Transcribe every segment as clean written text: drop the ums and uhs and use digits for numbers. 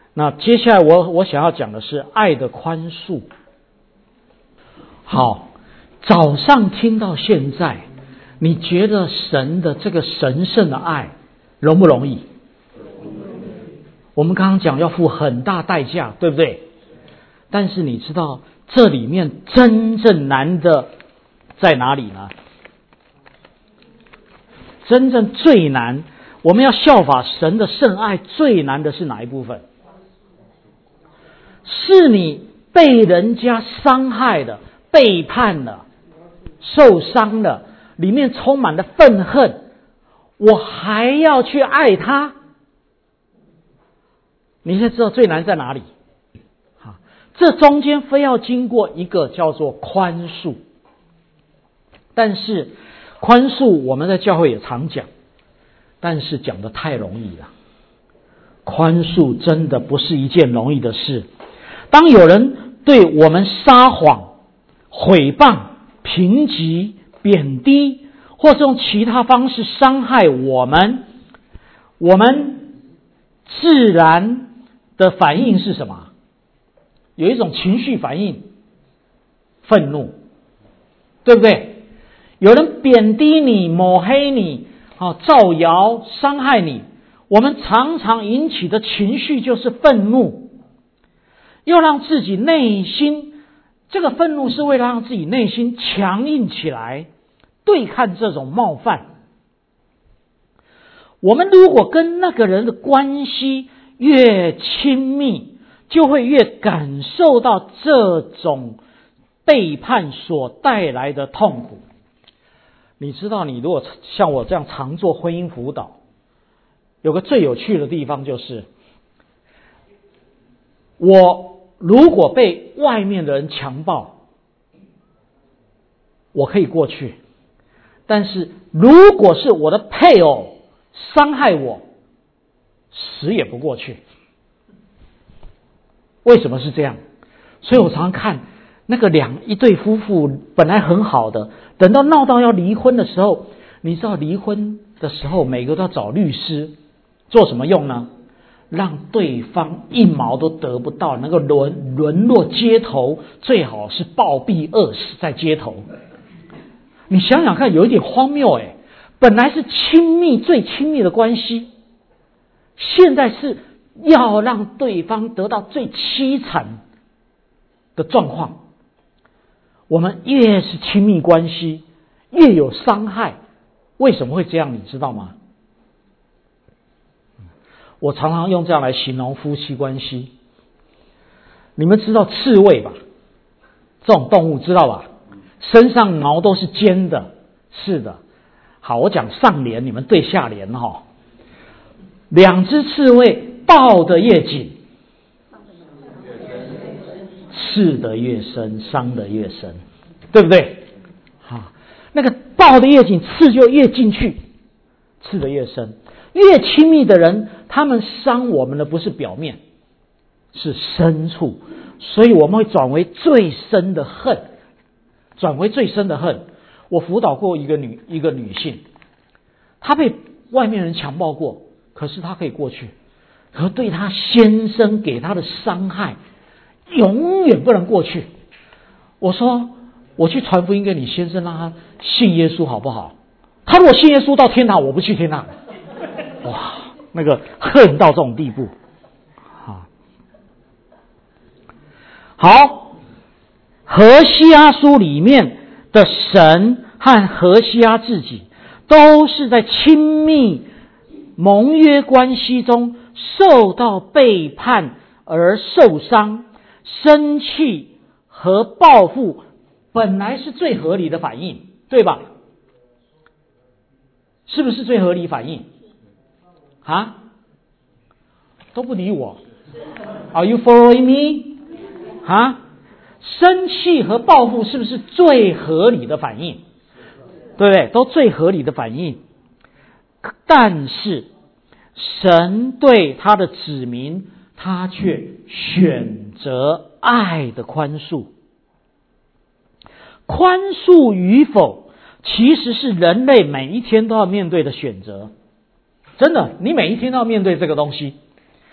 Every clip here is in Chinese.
那接下来我想要讲的是爱的宽恕。好，早上听到现在，你觉得神的这个神圣的爱容不容易？我们刚刚讲要付很大代价，对不对？但是你知道这里面真正难的在哪里呢？真正最难，我们要效法神的圣爱，最难的是哪一部分？是你被人家伤害的、背叛了、受伤了，里面充满了愤恨，我还要去爱他。你现在知道最难在哪里？这中间非要经过一个叫做宽恕。但是宽恕我们在教会也常讲，但是讲得太容易了。宽恕真的不是一件容易的事。当有人对我们撒谎、毁谤、评级、贬低，或是用其他方式伤害我们，我们自然的反应是什么？有一种情绪反应，愤怒，对不对？有人贬低你、抹黑你、造谣、伤害你，我们常常引起的情绪就是愤怒，要让自己内心，这个愤怒是为了让自己内心强硬起来，对抗这种冒犯。我们如果跟那个人的关系越亲密，就会越感受到这种背叛所带来的痛苦。你知道，你如果像我这样常做婚姻辅导，有个最有趣的地方就是，我如果被外面的人强暴，我可以过去；但是如果是我的配偶伤害我，死也不过去。为什么是这样？所以我常常看那个一对夫妇本来很好的，等到闹到要离婚的时候，你知道离婚的时候每个都要找律师，做什么用呢？让对方一毛都得不到，能够沦落街头，最好是暴毙饿死在街头。你想想看，有一点荒谬诶，本来是最亲密的关系，现在是要让对方得到最凄惨的状况。我们越是亲密关系，越有伤害。为什么会这样？你知道吗？我常常用这样来形容夫妻关系。你们知道刺猬吧？这种动物知道吧？身上毛都是尖的。是的。好，我讲上联，你们对下联哈。两只刺猬抱得越紧，刺得越深，伤得越深，对不对？那个抱得越紧，刺就越进去，刺得越深。越亲密的人，他们伤我们的不是表面，是深处，所以我们会转为最深的恨，我辅导过一个女性，她被外面人强暴过，可是她可以过去，可是对她先生给她的伤害永远不能过去。我说我去传福音给你先生，让他信耶稣好不好？他如果信耶稣到天堂，我不去天堂。哇，那个恨到这种地步。好，何西阿书里面的神和何西阿自己都是在亲密盟约关系中受到背叛而受伤，生气和报复本来是最合理的反应，对吧？是不是最合理反应？都不理我。Are you following me？ 生气和报复是不是最合理的反应？对不对？都最合理的反应。但是神对他的子民，他却选择爱的宽恕。宽恕与否，其实是人类每一天都要面对的选择。真的，你每一天都要面对这个东西。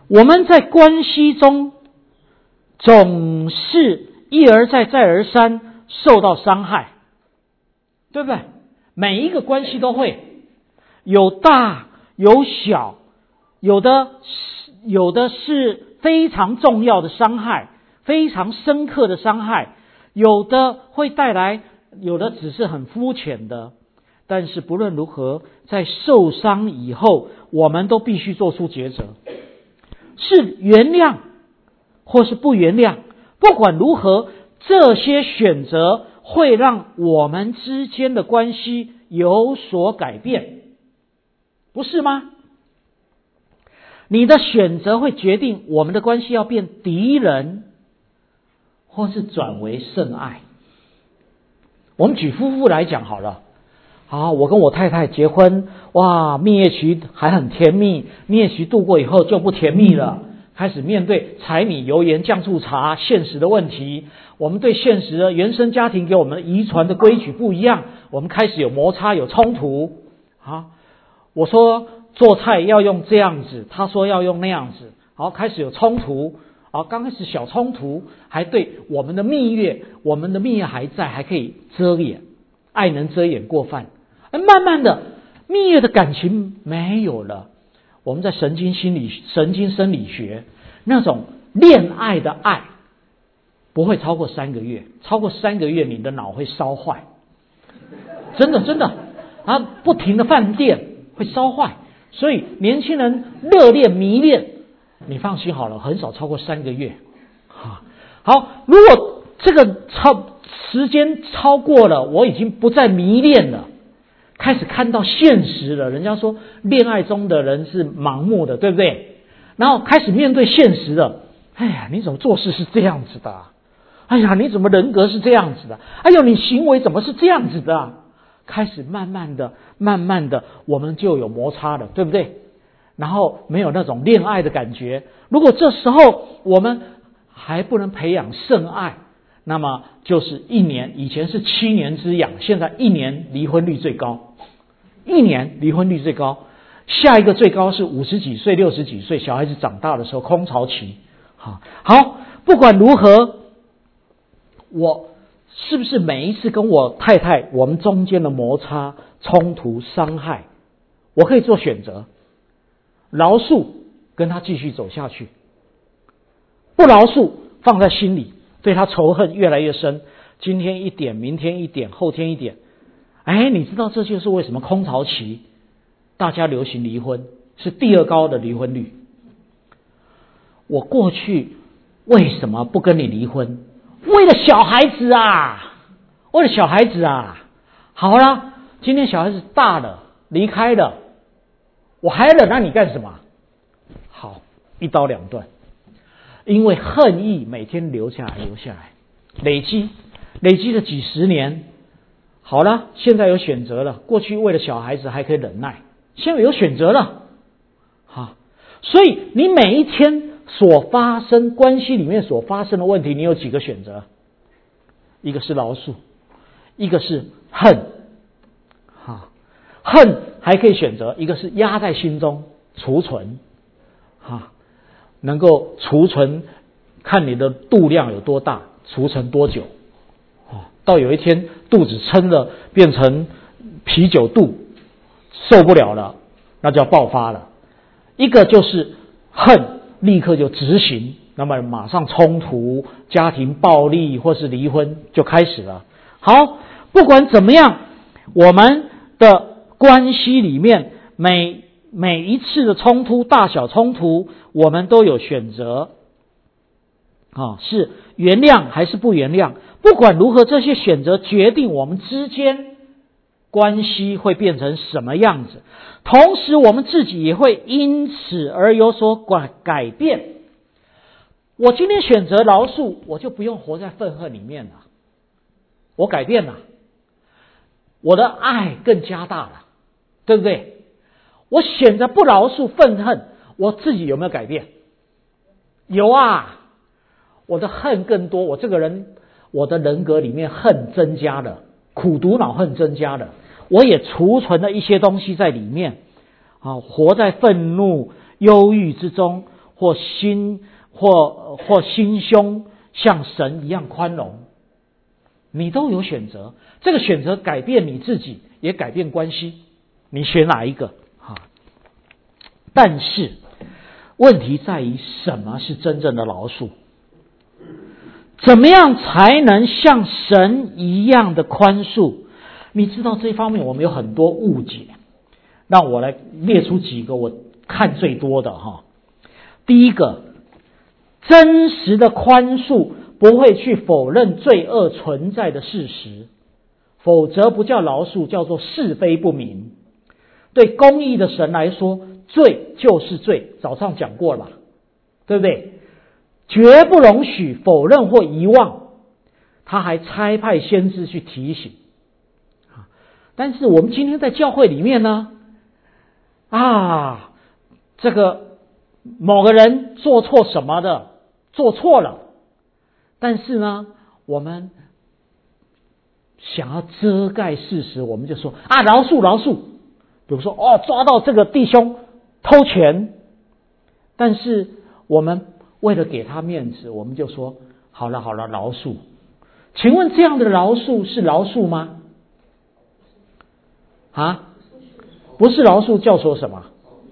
我们在关系中总是一而再再而三受到伤害，对不对？每一个关系都会有大有小，有的是非常重要的伤害，非常深刻的伤害，有的会带来，有的只是很肤浅的。但是不论如何，在受伤以后，我们都必须做出抉择，是原谅或是不原谅。不管如何，这些选择会让我们之间的关系有所改变，不是吗？你的选择会决定我们的关系要变敌人，或是转为甚爱。我们举夫妇来讲好了。好，我跟我太太结婚，哇，蜜月期还很甜蜜，蜜月期度过以后就不甜蜜了，开始面对柴米油盐酱醋茶现实的问题。我们对现实的原生家庭给我们遗传的规矩不一样，我们开始有摩擦有冲突。好，我说做菜要用这样子，他说要用那样子，好，开始有冲突。好，刚开始小冲突，还对我们的蜜月还在，还可以遮掩，爱能遮掩过犯。慢慢的，蜜月的感情没有了。我们在神经生理学，那种恋爱的爱不会超过3个月，超过3个月你的脑会烧坏，真的啊，不停的放电会烧坏。所以年轻人热恋迷恋，你放心好了，很少超过3个月。好，如果这个时间超过了，我已经不再迷恋了，开始看到现实了。人家说恋爱中的人是盲目的，对不对？然后开始面对现实了。哎呀，你怎么做事是这样子的啊？哎呀，你怎么人格是这样子的？哎呦，你行为怎么是这样子的啊？开始慢慢的，我们就有摩擦了，对不对？然后没有那种恋爱的感觉。如果这时候我们还不能培养甚爱，那么就是1年，以前是7年之痒，现在1年离婚率最高，1年离婚率最高。下一个最高是50几岁、60几岁，小孩子长大的时候，空巢期。好，不管如何，我是不是每一次跟我太太我们中间的摩擦、冲突、伤害，我可以做选择，饶恕跟他继续走下去，不饶恕放在心里，对他仇恨越来越深，今天一点，明天一点，后天一点。你知道这就是为什么空巢期大家流行离婚，是第2高的离婚率。我过去为什么不跟你离婚？为了小孩子啊，为了小孩子啊。好了，今天小孩子大了，离开了，我还忍让你干什么？好，一刀两断。因为恨意每天流下来，累积了几十年。好了，现在有选择了。过去为了小孩子还可以忍耐，现在有选择了。所以你每一天所发生关系里面所发生的问题，你有几个选择？一个是饶恕，一个是恨。恨还可以选择，一个是压在心中储存，能够储存，看你的度量有多大，储存多久。到有一天肚子撑了，变成啤酒肚，受不了了，那就要爆发了。一个就是恨，立刻就执行，那么马上冲突、家庭暴力或是离婚就开始了。好，不管怎么样，我们的关系里面每一次的冲突，大小冲突，我们都有选择，是原谅还是不原谅。不管如何，这些选择决定我们之间关系会变成什么样子，同时我们自己也会因此而有所改变。我今天选择饶恕，我就不用活在愤恨里面了，我改变了，我的爱更加大了，对不对？我选择不饶恕愤恨，我自己有没有改变？有啊，我的恨更多，我这个人，我的人格里面恨增加了，苦毒恼恨增加了，我也储存了一些东西在里面，活在愤怒、忧郁之中， 或心胸像神一样宽容，你都有选择。这个选择改变你自己，也改变关系，你选哪一个？但是问题在于，什么是真正的饶恕？怎么样才能像神一样的宽恕？你知道这方面我们有很多误解，让我来列出几个我看最多的哈。第一个，真实的宽恕不会去否认罪恶存在的事实，否则不叫饶恕，叫做是非不明。对公义的神来说，罪就是罪，早上讲过了吧，对不对？绝不容许否认或遗忘，他还差派先知去提醒。但是我们今天在教会里面呢，这个某个人做错什么的，做错了，但是呢，我们想要遮盖事实，我们就说饶恕饶恕。比如说抓到这个弟兄偷钱，但是我们为了给他面子，我们就说好了饶恕。请问这样的饶恕是饶恕吗？不是饶恕，叫做什么？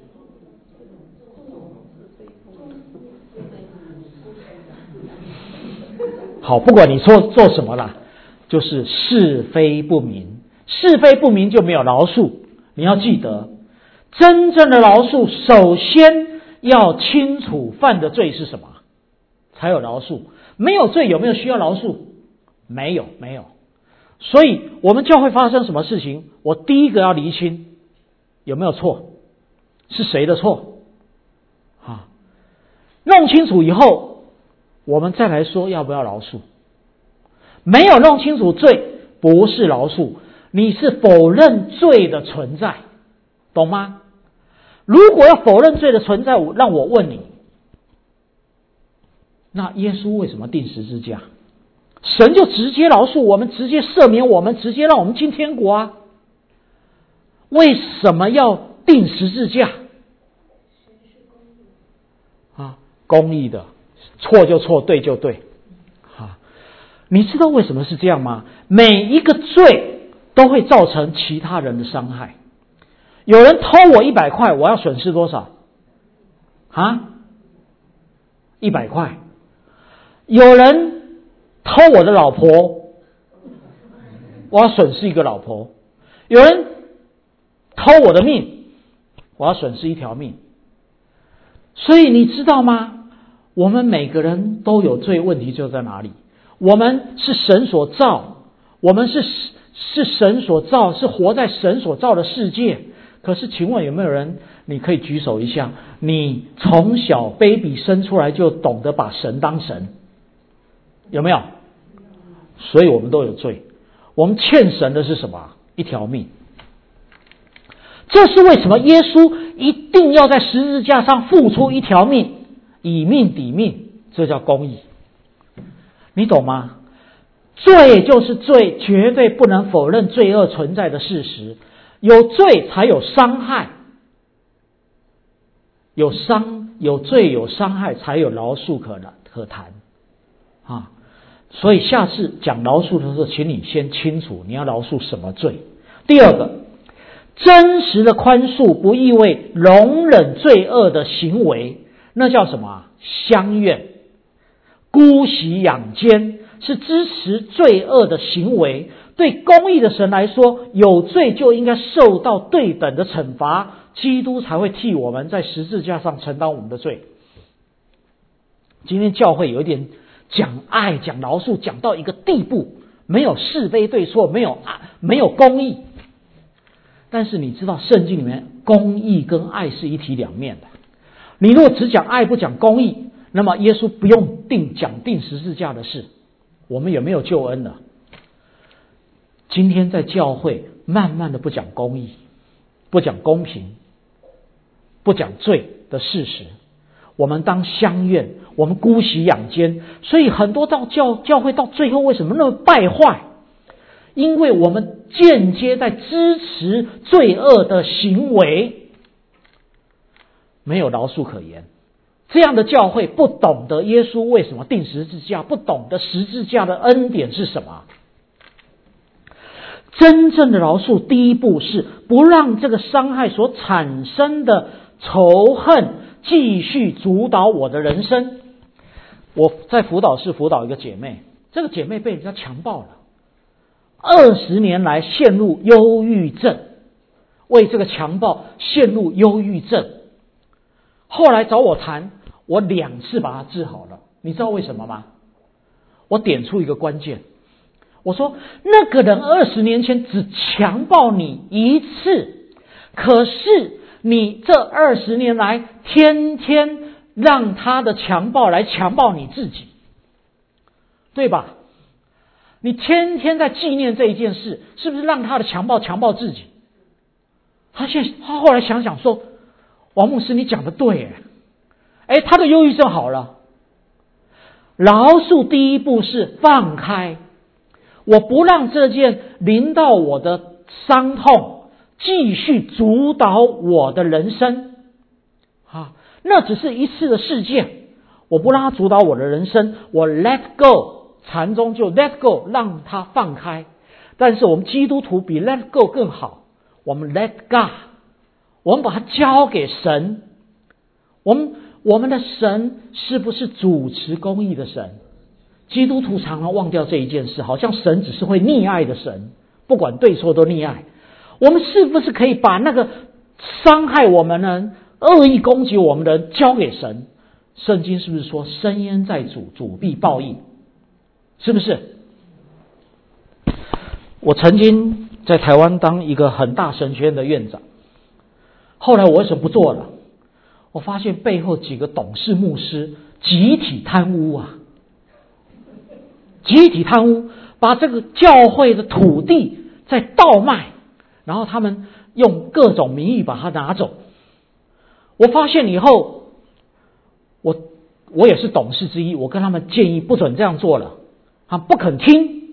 好，不管你做什么啦，就是是非不明，是非不明就没有饶恕。你要记得，真正的饶恕首先要清楚犯的罪是什么，才有饶恕。没有罪有没有需要饶恕？没有。所以我们教会发生什么事情，我第一个要厘清有没有错，是谁的错弄清楚以后，我们再来说要不要饶恕。没有弄清楚罪，不是饶恕，你是否认罪的存在，懂吗？如果要否认罪的存在，让我问你，那耶稣为什么钉十字架？神就直接饶恕我们，直接赦免我们，直接让我们进天国啊！为什么要钉十字架？公义的，错就错，对就对。你知道为什么是这样吗？每一个罪都会造成其他人的伤害。有人偷我100块，我要损失多少？100块。有人偷我的老婆，我要损失一个老婆。有人偷我的命，我要损失一条命。所以你知道吗？我们每个人都有罪，问题就在哪里？我们是神所造，我们是神所造，是活在神所造的世界。可是请问有没有人，你可以举手一下，你从小 baby 生出来就懂得把神当神？有没有？所以我们都有罪。我们欠神的是什么？一条命。这是为什么耶稣一定要在十字架上付出一条命，以命抵命，这叫公义。你懂吗？罪就是罪，绝对不能否认罪恶存在的事实。有罪才有伤害，有罪有伤害才有饶恕可谈所以下次讲饶恕的时候，请你先清楚你要饶恕什么罪。第二个，真实的宽恕不意味容忍罪恶的行为，那叫什么？相怨。姑息养奸是支持罪恶的行为。对公义的神来说，有罪就应该受到对等的惩罚，基督才会替我们在十字架上承担我们的罪。今天教会有一点讲爱讲饶恕讲到一个地步，没有是非对错，没有公义。但是你知道圣经里面公义跟爱是一体两面的。你如果只讲爱不讲公义，那么耶稣不用讲钉十字架的事，我们有没有救恩了？今天在教会慢慢的不讲公义，不讲公平，不讲罪的事实，我们当相怨，我们姑息养奸。所以很多到教会到最后为什么那么败坏？因为我们间接在支持罪恶的行为，没有饶恕可言。 这样的教会不懂得耶稣为什么钉十字架，不懂得十字架的恩典是什么。真正的饶恕第一步是不让这个伤害所产生的仇恨继续主导我的人生。我在辅导室辅导一个姐妹，这个姐妹被人家强暴了，20年来陷入忧郁症，为这个强暴陷入忧郁症，后来找我谈，我2次把她治好了。你知道为什么吗？我点出一个关键，我说那个人20年前只强暴你1次，可是你这20年来天天让他的强暴来强暴你自己，对吧？你天天在纪念这一件事，是不是让他的强暴自己？他后来想想说，王牧师你讲的对他的忧郁症好了。饶恕第一步是放开，我不让这件临到我的伤痛继续主导我的人生那只是一次的事件，我不让它主导我的人生，我 let go， 禅宗就 let go， 让它放开。但是我们基督徒比 let go 更好，我们 let God， 我们把它交给神。我们的神是不是主持公义的神？基督徒常常忘掉这一件事，好像神只是会溺爱的神，不管对错都溺爱。我们是不是可以把那个伤害我们的人、恶意攻击我们的人交给神？圣经是不是说深渊在主，主必报应？是不是？我曾经在台湾当一个很大神学院的院长，后来我为什么不做了？我发现背后几个董事牧师集体贪污集体贪污，把这个教会的土地在倒卖，然后他们用各种名义把它拿走。我发现以后，我也是董事之一，我跟他们建议不准这样做了，他们不肯听，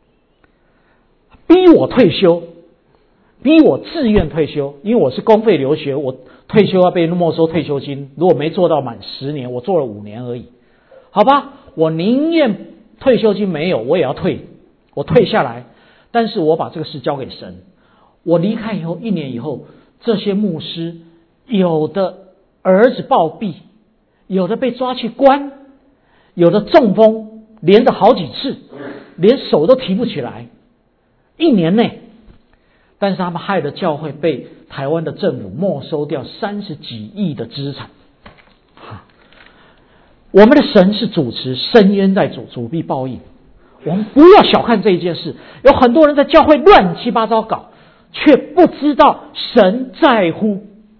逼我退休，逼我自愿退休，因为我是公费留学，我退休要被没收退休金，如果没做到满10年，我做了5年而已，好吧，我宁愿退休金没有，我也要退，我退下来，但是我把这个事交给神。我离开以后1年以后，这些牧师有的儿子暴毙，有的被抓去关，有的中风连着好几次，连手都提不起来，1年内。但是他们害得教会被台湾的政府没收掉30几亿的资产。我们的神是主持，深渊在主，主必报应。我们不要小看这一件事，有很多人在教会乱七八糟搞，却不知道神在乎。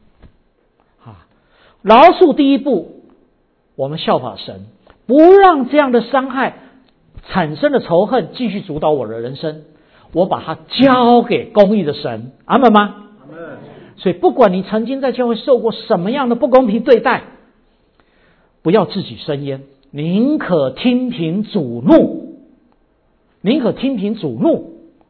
饶恕第一步，我们效法神，不让这样的伤害产生的仇恨继续主导我的人生，我把它交给公义的神。阿们吗？阿们。所以不管你曾经在教会受过什么样的不公平对待，不要自己生焉，宁可听凭主怒，宁可听凭主怒。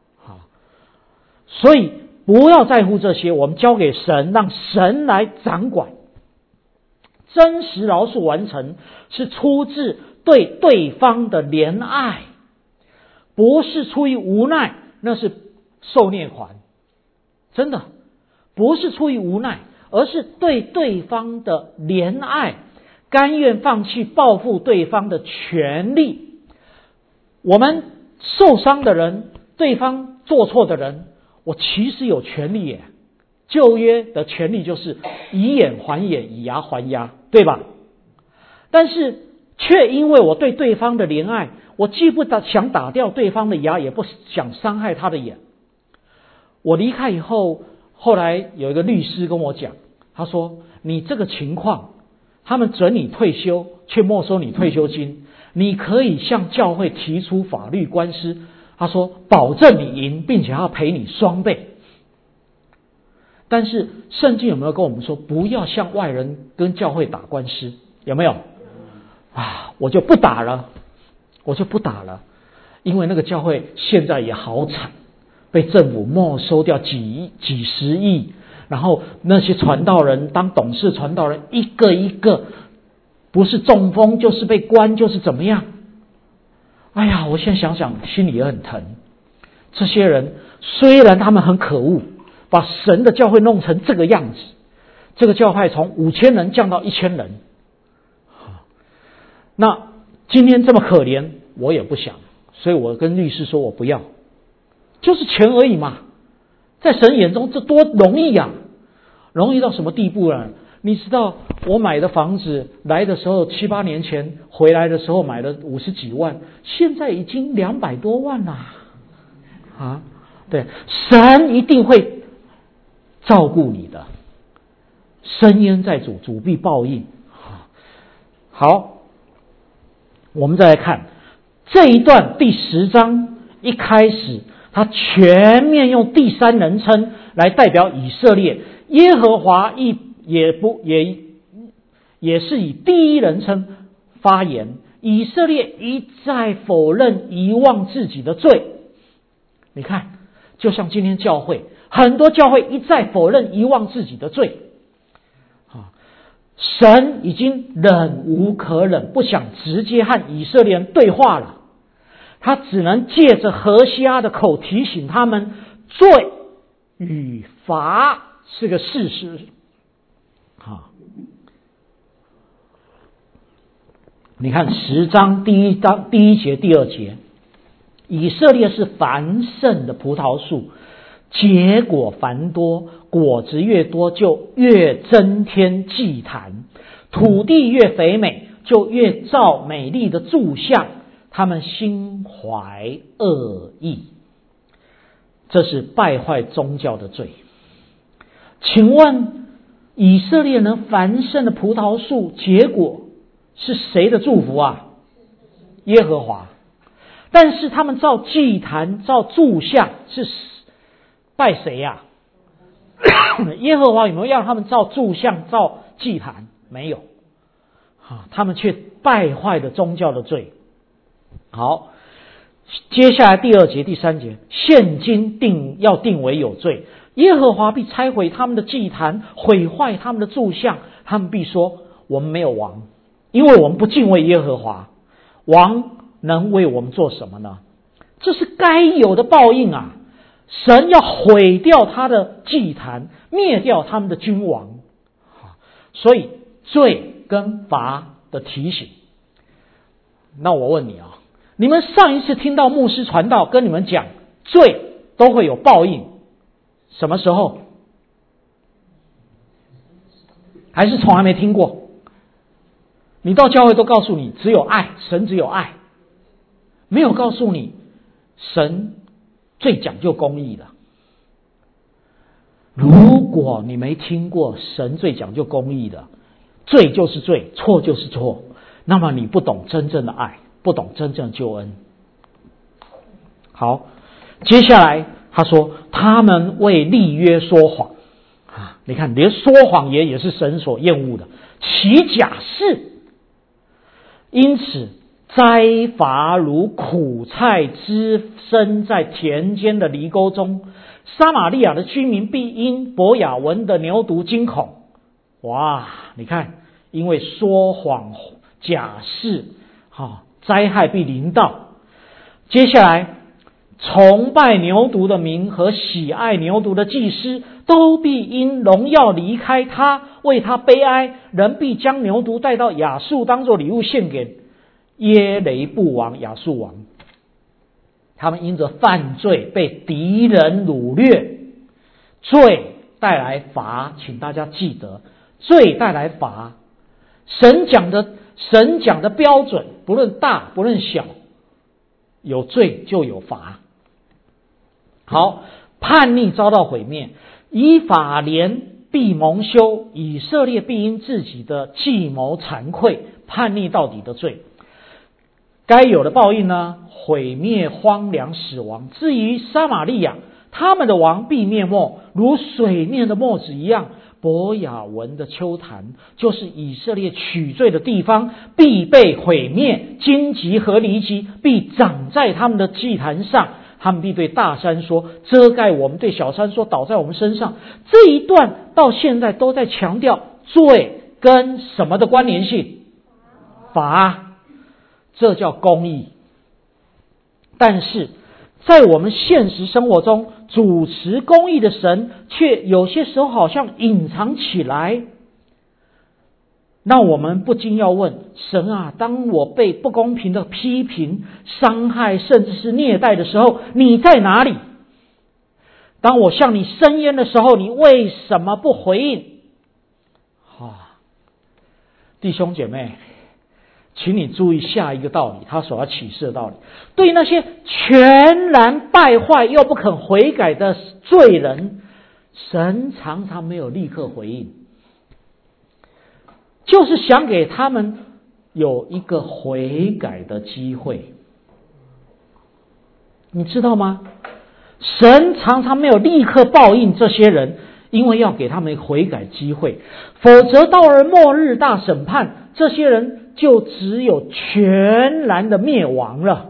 所以不要在乎这些，我们交给神，让神来掌管。真实饶恕完成是出自对对方的怜爱，不是出于无奈，那是受虐狂。真的不是出于无奈，而是对对方的怜爱，甘愿放弃报复对方的权利。我们受伤的人，对方做错的人，我其实有权利耶。旧约的权利就是以眼还眼，以牙还牙，对吧？但是却因为我对对方的怜爱，我既不想打掉对方的牙，也不想伤害他的眼。我离开以后，后来有一个律师跟我讲，他说你这个情况，他们准你退休却没收你退休金，你可以向教会提出法律官司，他说保证你赢，并且要赔你双倍。但是圣经有没有跟我们说不要向外人跟教会打官司？有没有？我就不打了，因为那个教会现在也好惨，被政府没收掉几十亿，然后那些传道人当董事传道人一个一个不是中风就是被关就是怎么样。哎呀，我现在想想心里也很疼。这些人虽然他们很可恶，把神的教会弄成这个样子，这个教会从5000人降到1000人。那今天这么可怜，我也不想，所以我跟律师说我不要，就是钱而已嘛。在神眼中这多容易啊，容易到什么地步呢？你知道我买的房子来的时候7、8年前，回来的时候买了50几万，现在已经200多万啦。啊，对，神一定会照顾你的，深渊在主，主必报应。好，我们再来看这一段第10章一开始，他全面用第三人称来代表以色列，耶和华也是以第一人称发言。以色列一再否认遗忘自己的罪。你看，就像今天教会，很多教会一再否认遗忘自己的罪。神已经忍无可忍，不想直接和以色列人对话了，他只能借着何西阿的口提醒他们，罪与罚是个事实。你看10章第一节第2节，以色列是繁盛的葡萄树，结果繁多，果子越多就越增添祭坛，土地越肥美就越造美丽的柱像，他们心怀恶意，这是败坏宗教的罪。请问以色列人繁盛的葡萄树结果是谁的祝福啊？耶和华。但是他们造祭坛造柱像是拜谁呀？耶和华有没有让他们造柱像造祭坛？没有。他们却败坏了宗教的罪。好，接下来第2节第3节，现今要定为有罪，耶和华必拆毁他们的祭坛，毁坏他们的柱像，他们必说我们没有王，因为我们不敬畏耶和华，王能为我们做什么呢？这是该有的报应啊！神要毁掉他的祭坛，灭掉他们的君王。所以罪跟罚的提醒。那我问你啊，你们上一次听到牧师传道跟你们讲罪都会有报应，什么时候？还是从来没听过？你到教会都告诉你只有爱，神只有爱，没有告诉你神最讲究公义的。如果你没听过神最讲究公义的，罪就是罪，错就是错，那么你不懂真正的爱，不懂真正的救恩。好，接下来他说他们为立约说谎啊！你看，连说谎也是神所厌恶的，起假誓。因此灾罚如苦菜滋生在田间的犁沟中，撒玛利亚的居民必因伯亚文的牛犊惊恐。哇，你看，因为说谎假誓，灾害必临到。接下来，崇拜牛犊的民和喜爱牛犊的祭司都必因荣耀离开他，为他悲哀。人必将牛犊带到亚述，当作礼物献给耶雷布王亚述王。他们因着犯罪被敌人掳掠，罪带来罚，请大家记得，罪带来罚。神讲的标准，不论大不论小，有罪就有罚。好，叛逆遭到毁灭，以法莲必蒙羞，以色列必因自己的计谋惭愧，叛逆到底的罪。该有的报应呢？毁灭、荒凉、死亡。至于撒玛利亚，他们的王必灭没，如水面的沫子一样。伯亚文的丘坛，就是以色列取罪的地方，必被毁灭。荆棘和藜棘必长在他们的祭坛上，他们必对大山说遮盖我们，对小山说倒在我们身上。这一段到现在都在强调罪跟什么的关联性？ 罚，这叫公义。但是在我们现实生活中，主持公义的神却有些时候好像隐藏起来。那我们不禁要问，神啊，当我被不公平的批评、伤害甚至是虐待的时候，你在哪里？当我向你申冤的时候，你为什么不回应？弟兄姐妹，请你注意下一个道理，他所要启示的道理。对那些全然败坏又不肯悔改的罪人，神常常没有立刻回应，就是想给他们有一个悔改的机会。你知道吗？神常常没有立刻报应这些人，因为要给他们悔改机会，否则到了末日大审判，这些人就只有全然的灭亡了。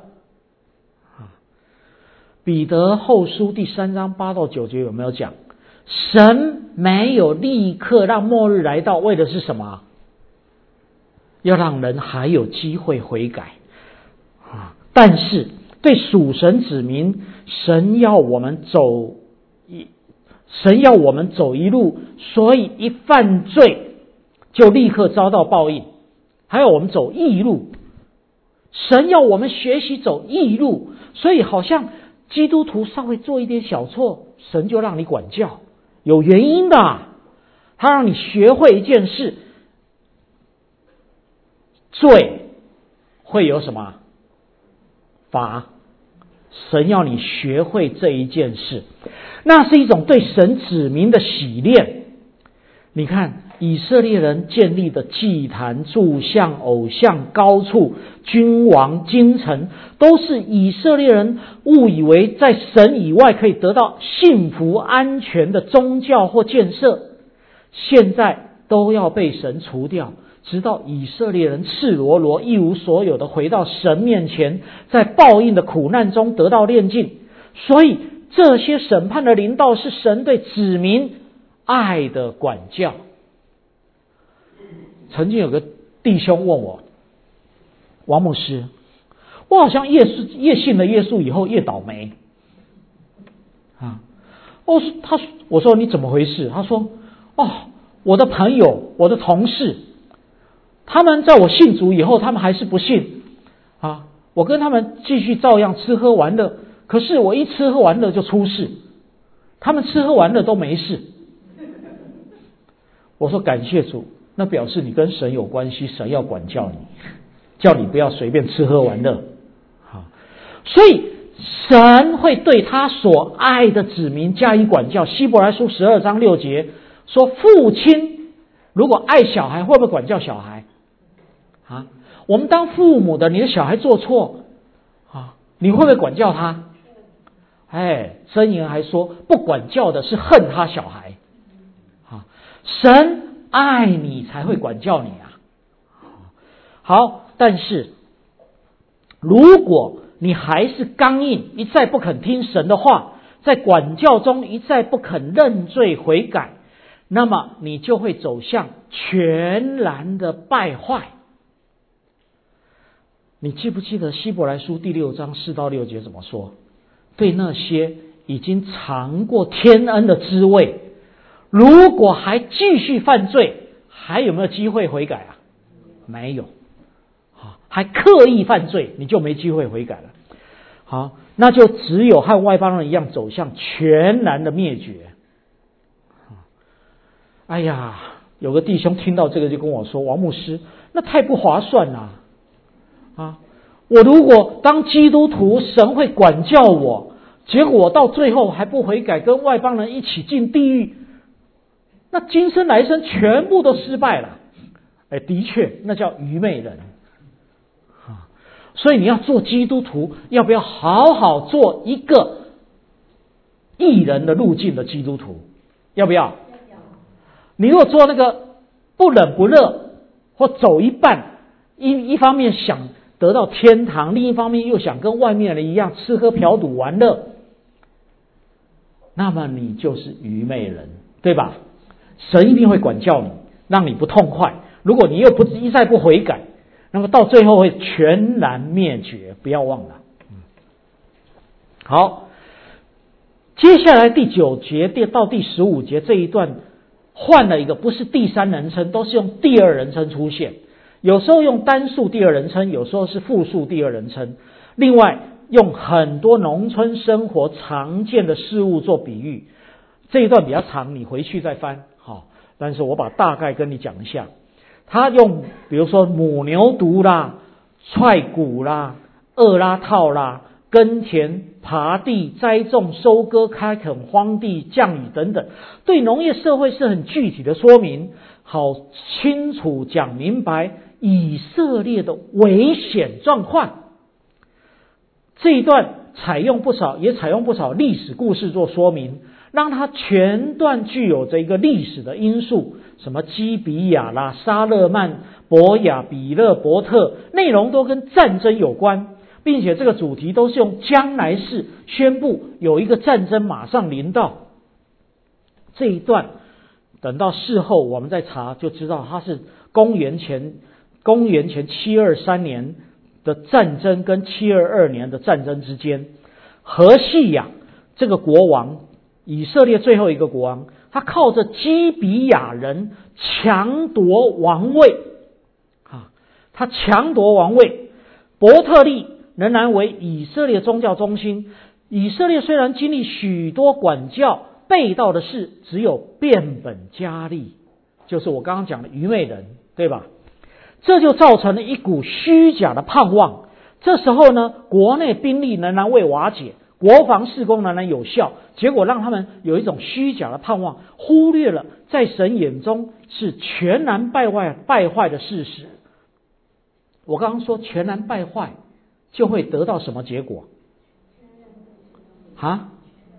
彼得后书第3章8到9节有没有讲？神没有立刻让末日来到，为的是什么？要让人还有机会悔改。但是对属神子民，神要我们走一路，所以一犯罪就立刻遭到报应。还要我们走义路，神要我们学习走义路，所以好像基督徒稍微做一点小错，神就让你管教，有原因的。他让你学会一件事，罪会有什么罚？神要你学会这一件事，那是一种对神子民的洗炼。你看以色列人建立的祭坛、柱像、偶像、高处、君王、京城，都是以色列人误以为在神以外可以得到幸福安全的宗教或建设，现在都要被神除掉，直到以色列人赤裸裸一无所有的回到神面前，在报应的苦难中得到炼净。所以这些审判的临到是神对子民爱的管教。曾经有个弟兄问我，王牧师，我好像越信了耶稣以后越倒霉啊！我说你怎么回事？他说我的朋友、我的同事，他们在我信主以后，他们还是不信啊！我跟他们继续照样吃喝玩乐，可是我一吃喝玩乐就出事，他们吃喝玩乐都没事。我说感谢主，那表示你跟神有关系，神要管教你，叫你不要随便吃喝玩乐。所以神会对他所爱的子民加以管教。希伯来书12章6节说，父亲如果爱小孩，会不会管教小孩啊？我们当父母的，你的小孩做错啊，你会不会管教他？箴言还说，不管教的是恨他小孩啊。神爱你才会管教你啊。好，但是如果你还是刚硬，一再不肯听神的话，在管教中一再不肯认罪悔改，那么你就会走向全然的败坏。你记不记得希伯来书第6章4到6节怎么说？对那些已经尝过天恩的滋味，如果还继续犯罪，还有没有机会悔改啊？没有。还刻意犯罪，你就没机会悔改了。好，那就只有和外邦人一样走向全然的灭绝。哎呀，有个弟兄听到这个就跟我说，王牧师，那太不划算了啊！我如果当基督徒，神会管教我，结果我到最后还不悔改，跟外邦人一起进地狱，那今生来生全部都失败了。的确，那叫愚昧人。所以你要做基督徒，要不要好好做一个义人的路径的基督徒？要不要？你如果做那个不冷不热，或走一半，一方面想得到天堂，另一方面又想跟外面人一样吃喝嫖赌玩乐，那么你就是愚昧人，对吧？神一定会管教你，让你不痛快。如果你又一再不悔改， 那么到最后会全然灭绝，不要忘了。好，接下来第9节到第15节这一段换了一个，不是第三人称，都是用第二人称出现，有时候用单数第二人称，有时候是复数第二人称。另外用很多农村生活常见的事物做比喻。这一段比较长，你回去再翻，但是我把大概跟你讲一下。他用比如说母牛犊啦、踹鼓啦、厄拉套啦、耕田、耙地、栽种、收割、开垦荒地、降雨等等，对农业社会是很具体的说明，好清楚讲明白以色列的危险状况。这一段也采用不少历史故事做说明，让它全段具有着一个历史的因素，什么基比亚啦、沙勒曼、伯亚、比勒、伯特，内容都跟战争有关，并且这个主题都是用将来式宣布有一个战争马上临到。这一段等到事后我们再查就知道，它是公元前723年的战争跟722年的战争之间，何西亚这个国王，以色列最后一个国王，他靠着基比亚人抢夺王位，他抢夺王位。伯特利仍然为以色列宗教中心。以色列虽然经历许多管教被盗的事，只有变本加厉，就是我刚刚讲的愚昧人，对吧？这就造成了一股虚假的盼望。这时候呢，国内兵力仍然未瓦解，国防事工仍然有效，结果让他们有一种虚假的盼望，忽略了在神眼中是全然败坏的事实。我刚刚说全然败坏就会得到什么结果啊？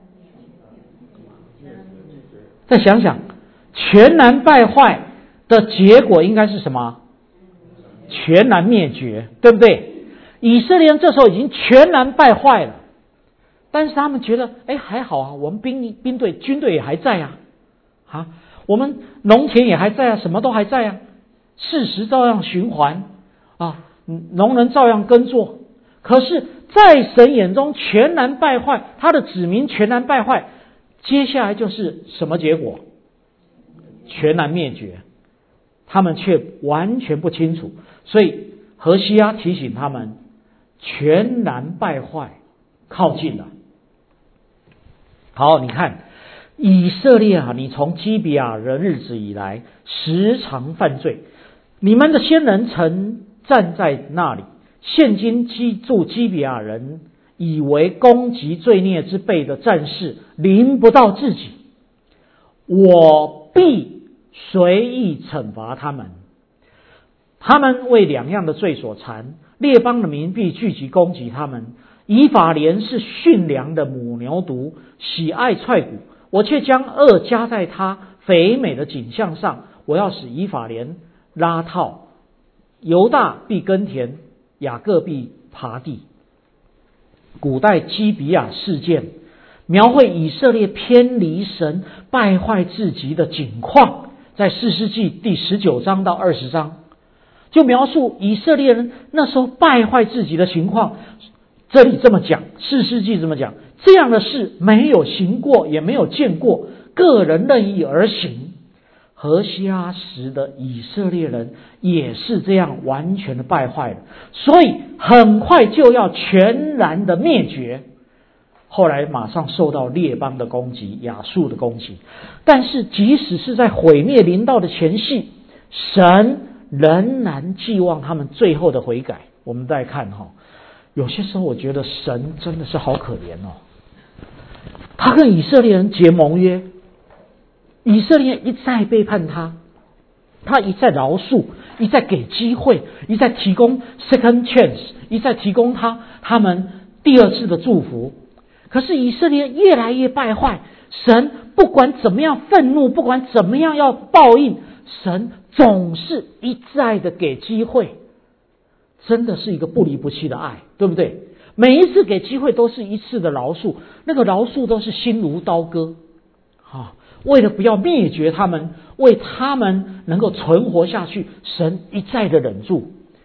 再想想，全然败坏的结果应该是什么？全然灭绝，对不对？以色列人这时候已经全然败坏了，但是他们觉得还好啊，我们军队也还在啊，我们农田也还在啊，什么都还在啊，事实照样循环啊，农人照样耕作。可是在神眼中全然败坏，他的子民全然败坏，接下来就是什么结果？全然灭绝。他们却完全不清楚，所以何西阿提醒他们，全然败坏靠近了。好，你看以色列啊，你从基比亚的日子以来时常犯罪，你们的先人曾站在那里，现今住基比亚人以为攻击罪孽之辈的战事临不到自己，我必随意惩罚他们。他们为两样的罪所缠，列邦的民必聚集攻击他们。以法莲是驯良的母牛犊，喜爱踹鼓，我却将恶加在他肥美的景象上。我要使以法莲拉套，犹大必耕田，雅各必耙地。古代基比亚事件描绘以色列偏离神、败坏至极的景况，在士师记第19章到20章就描述以色列人那时候败坏至极的情况。这里这么讲，士师记这么讲，这样的事没有行过，也没有见过，个人任意而行。何西阿时的以色列人也是这样完全的败坏了，所以很快就要全然的灭绝。后来马上受到列邦的攻击，亚述的攻击。但是即使是在毁灭临到的前夕，神仍然寄望他们最后的悔改。我们再看有些时候我觉得神真的是好可怜他跟以色列人结盟约，以色列人一再背叛他，他一再饶恕，一再给机会，一再提供 second chance， 一再提供他们第二次的祝福。可是以色列越来越败坏，神不管怎么样愤怒，不管怎么样要报应，神总是一再的给机会。真的是一个不离不弃的爱，对不对？每一次给机会都是一次的饶恕，那个饶恕都是心如刀割为了不要灭绝他们，为他们能够存活下去，神一再的忍住。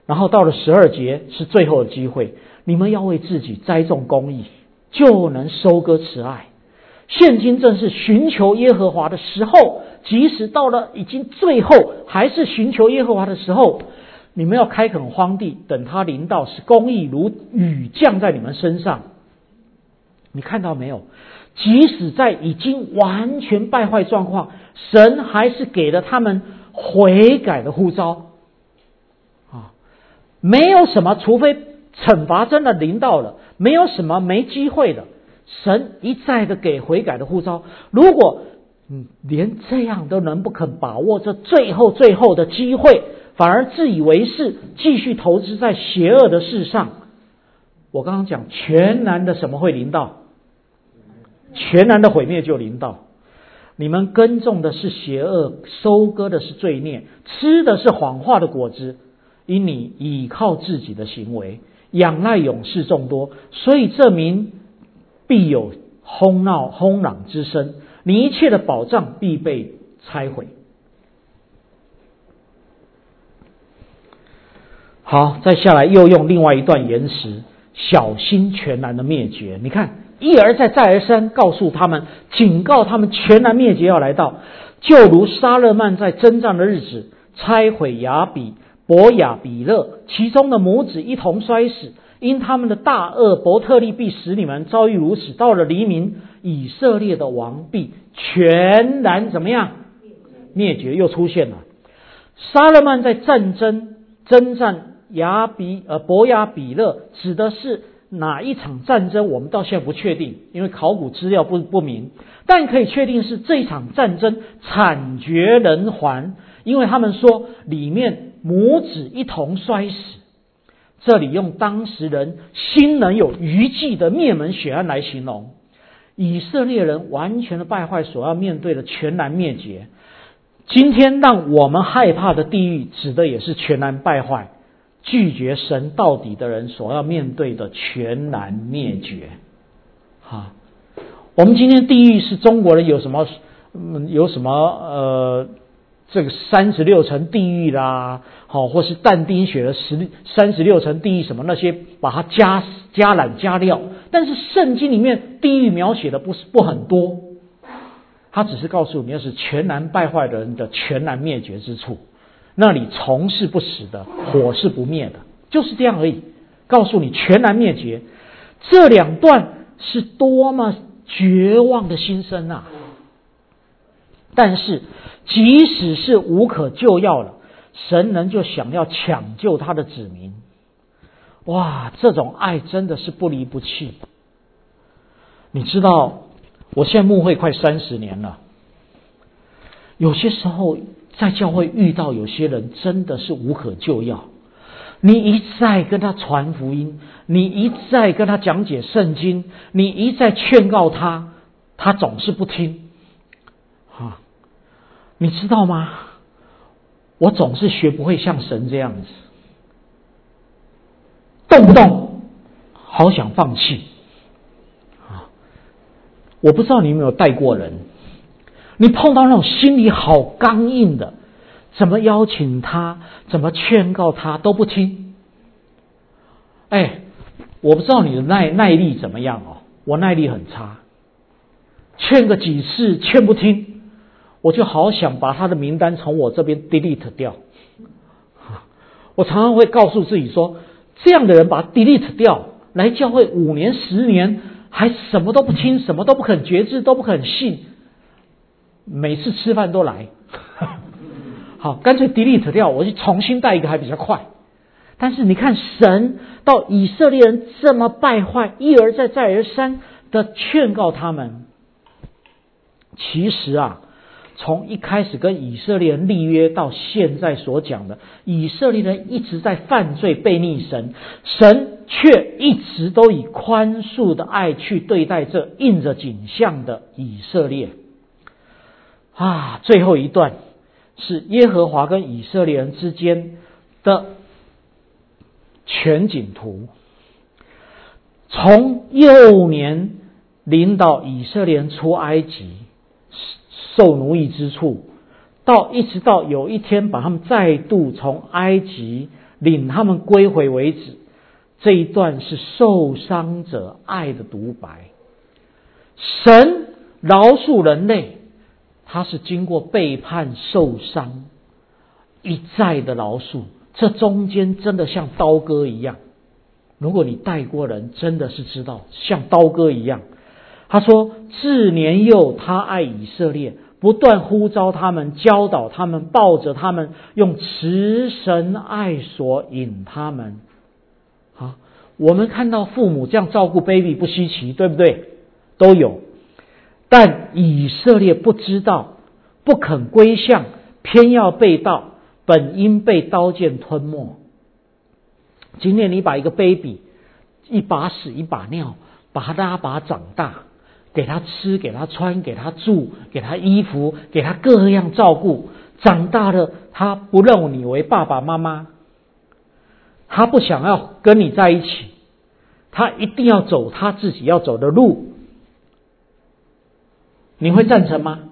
然后到了12节是最后的机会，你们要为自己栽种公义，就能收割慈爱。现今正是寻求耶和华的时候，即使到了已经最后，还是寻求耶和华的时候。你们要开垦荒地，等他临到，使公义如雨降在你们身上。你看到没有？即使在已经完全败坏状况，神还是给了他们悔改的呼召。没有什么，除非惩罚真的临到了，没有什么没机会的。神一再的给悔改的呼召。如果连这样都能不肯把握这最后的机会，反而自以为是，继续投资在邪恶的事上。我刚刚讲全然的什么会临到？全然的毁灭就临到。你们耕种的是邪恶，收割的是罪孽，吃的是谎话的果子，因你倚靠自己的行为，仰赖勇士众多，所以这民必有轰嚷之声，你一切的保障必被拆毁。好，再下来又用另外一段言辞，小心全然的灭绝。你看，一而再再而三告诉他们，警告他们全然灭绝要来到，就如沙勒曼在征战的日子拆毁伯亚比勒，其中的母子一同摔死，因他们的大恶，伯特利必使你们遭遇如此。到了黎明，以色列的王必全然怎么样？灭绝又出现了。沙勒曼在征战伯亚比勒，指的是哪一场战争？我们到现在不确定，因为考古资料不明。但可以确定是这一场战争惨绝人寰，因为他们说里面母子一同摔死。这里用当时人心能有余悸的灭门血案来形容以色列人完全的败坏所要面对的全然灭绝。今天让我们害怕的地狱，指的也是全然败坏、拒绝神到底的人所要面对的全然灭绝。我们今天地狱是中国人有什么这个36层地狱啦，或是但丁写的36层地狱什么那些，把它加染加料。但是圣经里面地狱描写的不很多，他只是告诉你那是全然败坏的人的全然灭绝之处，那里虫是不死的，火是不灭的，就是这样而已。告诉你全然灭绝，这两段是多么绝望的心声啊！但是即使是无可救药了，神人就想要抢救他的子民。哇，这种爱真的是不离不弃。你知道我现在牧会快30年了，有些时候在教会遇到有些人真的是无可救药，你一再跟他传福音，你一再跟他讲解圣经，你一再劝告他，他总是不听。你知道吗？我总是学不会像神这样子，动不动好想放弃。我不知道你有没有带过人，你碰到那种心里好刚硬的，怎么邀请他，怎么劝告他都不听。我不知道你的耐力怎么样哦，我耐力很差，劝个几次劝不听，我就好想把他的名单从我这边 delete 掉。我常常会告诉自己说，这样的人把他 delete 掉，来教会5年10年还什么都不听，什么都不肯觉知，都不肯信，每次吃饭都来。好，干脆 delete 掉，我去重新带一个还比较快。但是你看，神到以色列人这么败坏，一而再再而三的劝告他们。其实从一开始跟以色列人立约到现在所讲的，以色列人一直在犯罪悖逆神，神却一直都以宽恕的爱去对待这印着景象的以色列。最后一段是耶和华跟以色列人之间的全景图，从幼年领导以色列人出埃及受奴役之处，一直到有一天把他们再度从埃及领他们归回为止。这一段是受伤者爱的独白。神饶恕人类，他是经过背叛受伤一再的饶恕，这中间真的像刀割一样。如果你带过人，真的是知道像刀割一样。他说自年幼他爱以色列，不断呼召他们，教导他们，抱着他们，用慈神爱所引他们。好，我们看到父母这样照顾 baby 不稀奇，对不对？都有。但以色列不知道，不肯归向，偏要背道，本应被刀剑吞没。今天你把一个 baby 一把屎一把尿把他长大，给他吃，给他穿，给他住，给他衣服，给他各样照顾，长大了他不认你为爸爸妈妈，他不想要跟你在一起，他一定要走他自己要走的路，你会赞成吗？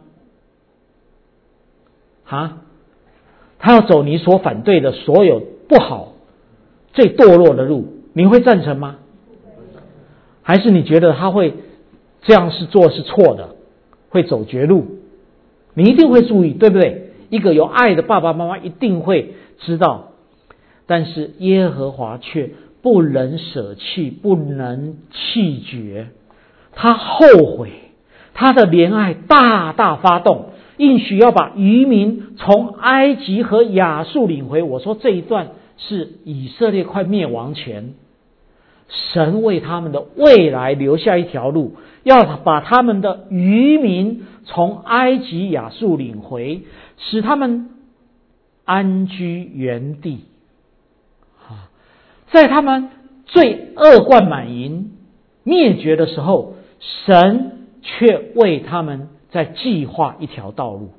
他要走你所反对的所有不好最堕落的路，你会赞成吗？还是你觉得他会这样做是错的，会走绝路？你一定会注意，对不对？一个有爱的爸爸妈妈一定会知道。但是耶和华却不能舍弃，不能弃绝，他后悔，他的怜爱大大发动，应许要把渔民从埃及和亚述领回。我说这一段是以色列快灭亡前，神为他们的未来留下一条路，要把他们的渔民从埃及亚述领回，使他们安居原地。在他们最恶贯满盈灭绝的时候，神却为他们在计划一条道路。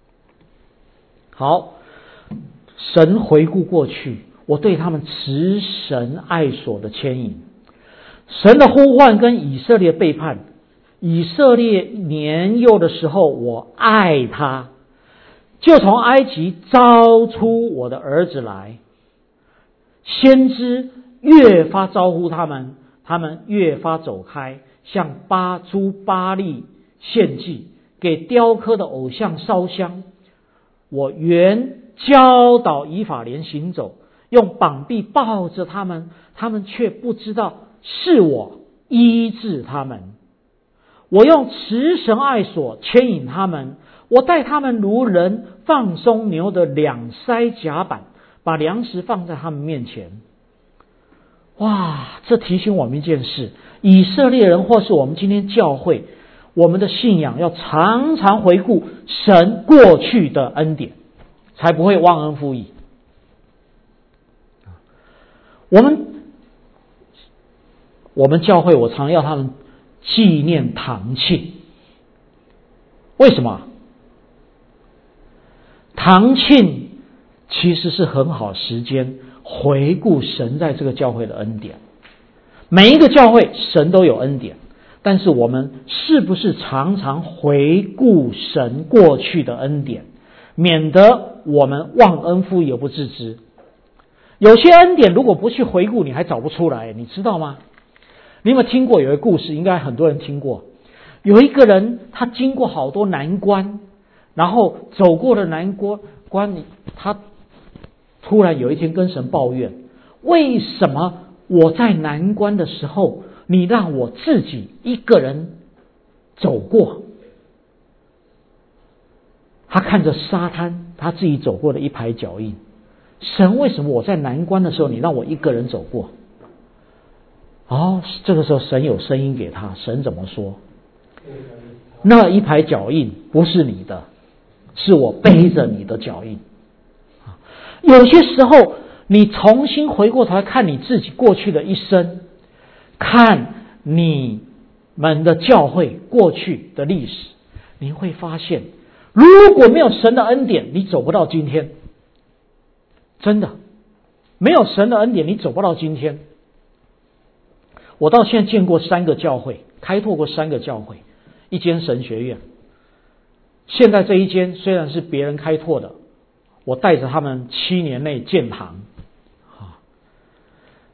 好，神回顾过去，我对他们慈神爱所的牵引，神的呼唤跟以色列背叛。以色列年幼的时候，我爱他，就从埃及招出我的儿子来。先知越发招呼他们，他们越发走开，向诸巴力献祭，给雕刻的偶像烧香。我原教导以法莲行走，用膀臂抱着他们，他们却不知道是我医治他们。我用慈神爱所牵引他们，我带他们如人放松牛的两腮甲板，把粮食放在他们面前。哇，这提醒我们一件事，以色列人或是我们今天教会，我们的信仰要常常回顾神过去的恩典，才不会忘恩负义。我们教会，我常要他们纪念堂庆。为什么？堂庆其实是很好时间回顾神在这个教会的恩典。每一个教会神都有恩典，但是我们是不是常常回顾神过去的恩典，免得我们忘恩负义而不自知。有些恩典如果不去回顾，你还找不出来，你知道吗？你有没有听过有一个故事，应该很多人听过。有一个人他经过好多难关，然后走过了难关，他突然有一天跟神抱怨，为什么我在难关的时候你让我自己一个人走过？他看着沙滩，他自己走过的一排脚印，神，为什么我在难关的时候你让我一个人走过？这个时候神有声音给他，神怎么说？那一排脚印不是你的，是我背着你的脚印。有些时候你重新回过头来看你自己过去的一生，看你们的教会过去的历史，你会发现如果没有神的恩典，你走不到今天。真的，没有神的恩典，你走不到今天。我到现在见过3个教会，开拓过3个教会，1间神学院。现在这一间虽然是别人开拓的，我带着他们7年内建堂。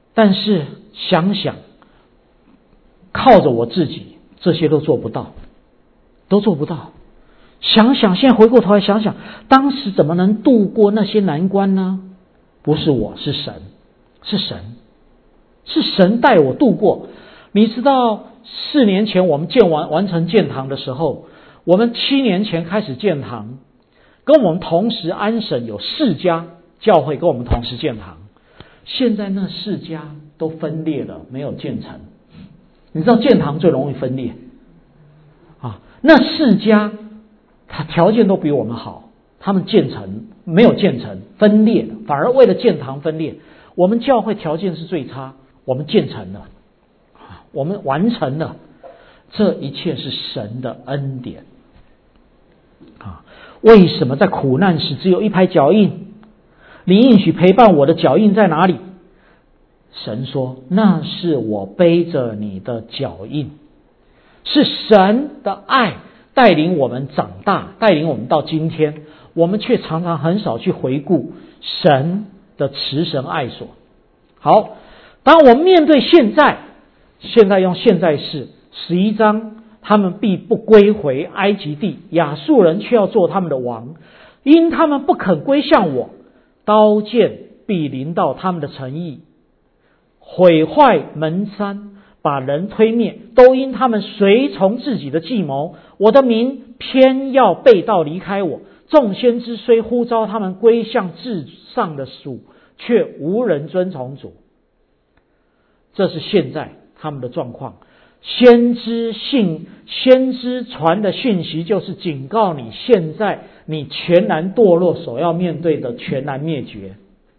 但是想想，靠着我自己，这些都做不到，都做不到。想想，现在回过头来想想，当时怎么能度过那些难关呢？不是我，是神，是神，是神带我度过。你知道4年前我们完成建堂的时候，我们7年前开始建堂，跟我们同时安省有4家教会跟我们同时建堂，现在那4家都分裂了，没有建成。你知道建堂最容易分裂啊，那4家他条件都比我们好，他们建成没有建成，分裂了，反而为了建堂分裂。我们教会条件是最差，我们建成了，我们完成了，这一切是神的恩典啊！为什么在苦难时只有一排脚印？你应许陪伴我的脚印在哪里？神说，那是我背着你的脚印，是神的爱带领我们长大，带领我们到今天，我们却常常很少去回顾神的慈神爱所。好，当我们面对现在用现在式11章，他们必不归回埃及地，亚述人却要做他们的王，因他们不肯归向我，刀剑必临到他们的城邑，毁坏门山，把人推灭，都因他们随从自己的计谋。我的民偏要背道离开我，众先知虽呼召他们归向至上的主，却无人遵从主。这是现在他们的状况。先知传的讯息就是警告你，现在你全然堕落所要面对的全然灭绝。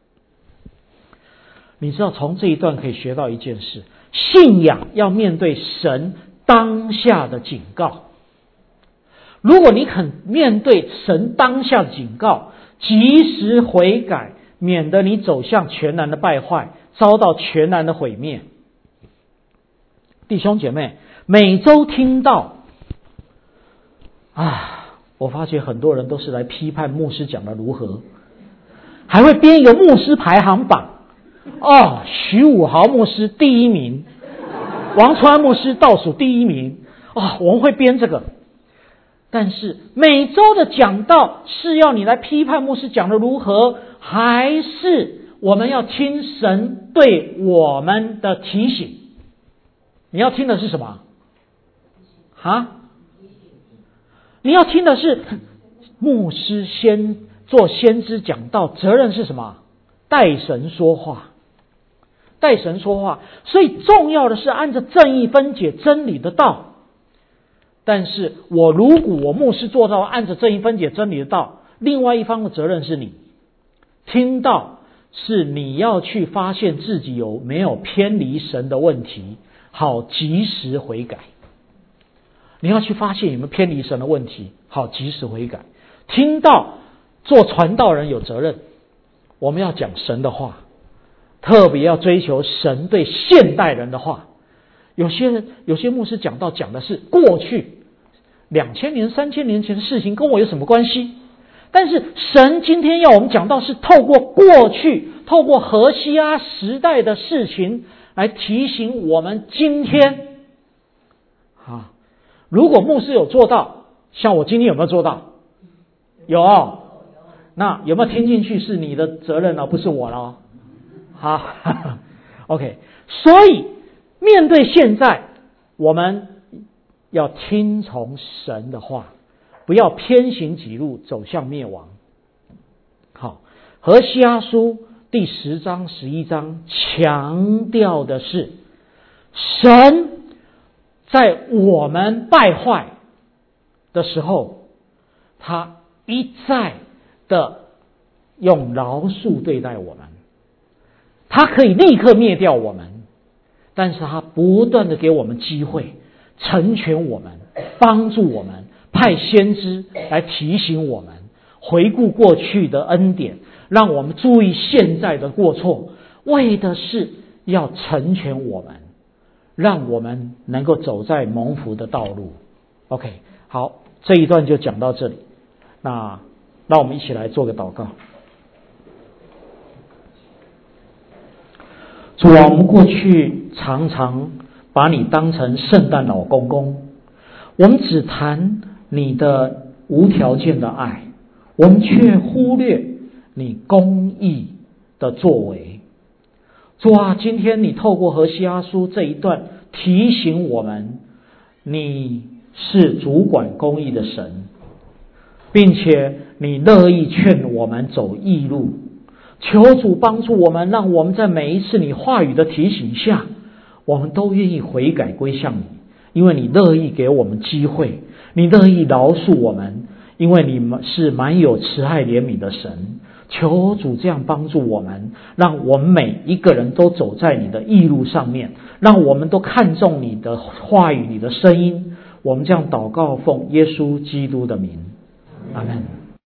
你知道从这一段可以学到一件事，信仰要面对神当下的警告。如果你肯面对神当下的警告，及时悔改，免得你走向全然的败坏，遭到全然的毁灭。弟兄姐妹，每周听到我发觉很多人都是来批判牧师讲的如何，还会编一个牧师排行榜。徐武豪牧师第1名，王川牧师倒数第1名。我们会编这个。但是每周的讲道是要你来批判牧师讲的如何，还是我们要听神对我们的提醒？你要听的是什么？你要听的是牧师做先知讲道，责任是什么？代神说话，代神说话。所以重要的是按着正义分解真理的道。但是如果我牧师做到按着正义分解真理的道，另外一方的责任是你听到，是你要去发现自己有没有偏离神的问题，好及时悔改。你要去发现有没有偏离神的问题，好及时悔改。听到做传道人有责任，我们要讲神的话，特别要追求神对现代人的话。有些牧师讲的是过去2000年3000年前的事情，跟我有什么关系？但是神今天要我们讲到是透过过去，透过何西阿时代的事情来提醒我们今天。如果牧师有做到，像我今天有没有做到？有。那有没有听进去是你的责任了，不是我了。OK， 所以面对现在，我们要听从神的话，不要偏行己路，走向灭亡。何西阿书第10章11章强调的是，神在我们败坏的时候，他一再的用饶恕对待我们。他可以立刻灭掉我们，但是他不断的给我们机会，成全我们，帮助我们，派先知来提醒我们，回顾过去的恩典，让我们注意现在的过错，为的是要成全我们，让我们能够走在蒙福的道路。 OK， 好，这一段就讲到这里。那让我们一起来做个祷告。 主啊，我们过去常常把你当成圣诞老公公，我们只谈你的无条件的爱，我们却忽略你公义的作为。主啊，今天你透过何西阿书这一段提醒我们，你是主管公义的神，并且你乐意劝我们走义路。求主帮助我们，让我们在每一次你话语的提醒下，我们都愿意悔改归向你，因为你乐意给我们机会，你乐意饶恕我们，因为你们是满有慈爱怜悯的神。求主这样帮助我们，让我们每一个人都走在你的义路上面，让我们都看重你的话语，你的声音。我们这样祷告，奉耶稣基督的名，阿们。